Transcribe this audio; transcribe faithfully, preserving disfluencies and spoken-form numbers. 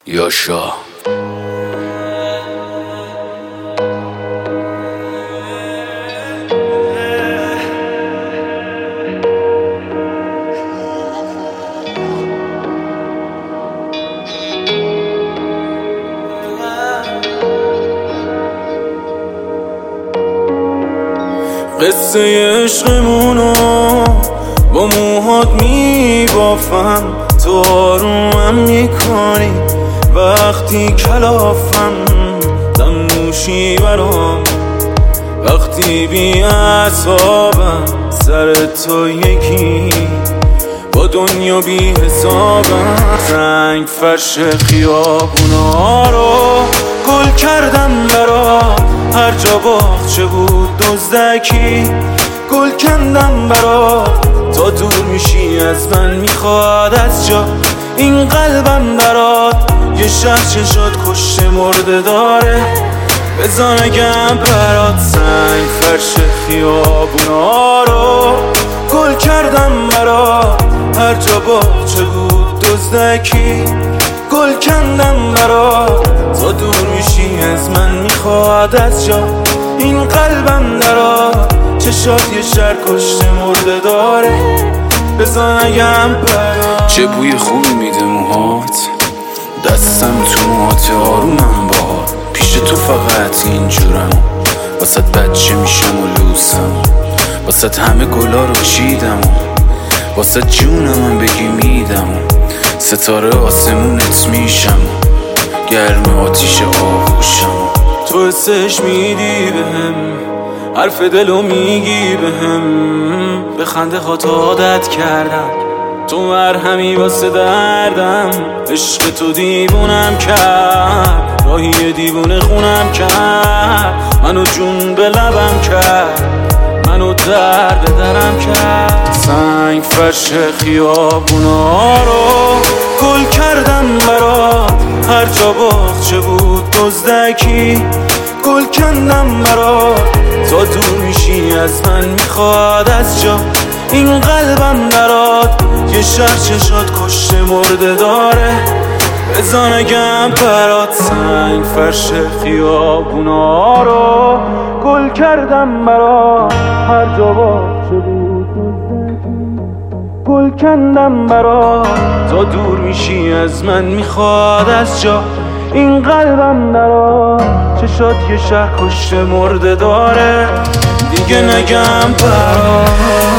یاشا قصه عشقمونو با موهات میبافم، تو آرومم میکنی وقتی کلافم، دم نوشی برام وقتی بی اعصابم، سر تو یکی با دنیا بی حسابم. رنگ فرش خیابونا رو گل کردم برات، هر جا باغچه بود دزدکی گل کندم برات. تا دور میشی از من میخواد از جا این قلبم برات. یه شهر چشات کشته مرده داره بزا نگم برات. سنگ فرش خیابونا رو گل کردم برات، هر جا باغچه بود دزدکی گل کندم برات. تا دور میشی از من میخواد از جا این قلبم درات. چشات یه شهر کشته مرده داره بزا نگم برات. چه بوی خوبی میده موهات، دستم تو موهات آرومم باهات. پیش تو فقط اینجورم، واسه بچه میشم و لوسم، واسه همه گلا رو چیدم، واسه جونم هم بگی میدم، ستاره آسمونت میشم، گرم آتیش آغوشم. تو حسش میدی بهم، حرف دلو میگی بهم، به خنده هات عادت کردم، تو مرهمی واسه دردم. عشق تو دیوونم کرد، راهی دیوونه خونم کرد، منو جون به لبم کرد، منو درد درم کرد. سنگ فرش خیابونا رو گل کردم برات، هر جا باغچه بود دزدکی گل کندم برات. تا دور میشی از من میخواد از جا این قلبم برات. یه شهر چشات کشته مرده داره بزا نگم برات. سنگ فرش خیابونا رو گل کردم برات، هر جا باغچه بود گل کندم برات. تا دور میشی از من میخواد از جا این قلبم درات. چشات یه شهر کشته مرده داره دیگه نگم برات.